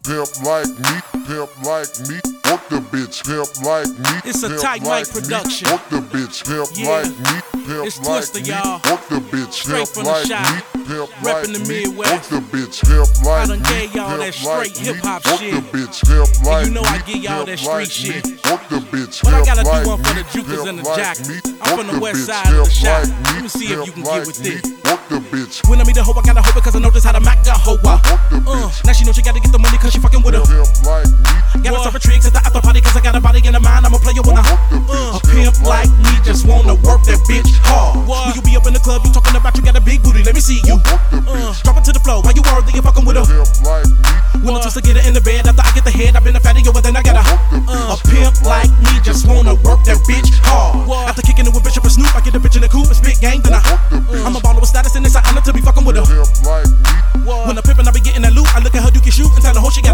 pimp like me, pimp like me. Work the bitch, pimp like me. It's a tight mic production. Work the bitch, pimp like me, pimp It's like Twister, me. y'all. Work the bitch, Straight pimp from the like shop. me, pimp like Reppin' the me. Midwest. Work the bitch, pimp like I done me, gave y'all pimp that straight like hip-hop me. shit. Work the bitch, pimp like you know I me, give y'all pimp that street like shit. me. Work the bitch, But I pimp gotta do like one for me, the jukers pimp and the like jocks. me. I'm from Work the west bitch, side of the pimp shop. like Let me, me see if you pimp can like get with me. it. Work the bitch. When I meet a hoe, I gotta hoe because I know just how to mac that hoe. Now she know she gotta get the money cause she fucking with her. Pimp like me. Gotta serve her tricks at the after party cause I got a body in the mind. I'm a player when a pimp like me just wanna work that bitch hard. When you be up in the club, you talking about you got a big booty, let me see you. Drop it to the floor, why you worthy, you fucking with her. Pimp like me. When I'm supposed to get her in the bed, after I get the head, I've been a fatty, but then I got a pimp like me just wanna work that bitch hard. After kicking it with Bishop and Snoop, I get a bitch in the coupe, it's big game, then I'm a baller with status and it's an honor to be fucking with her. Pimp like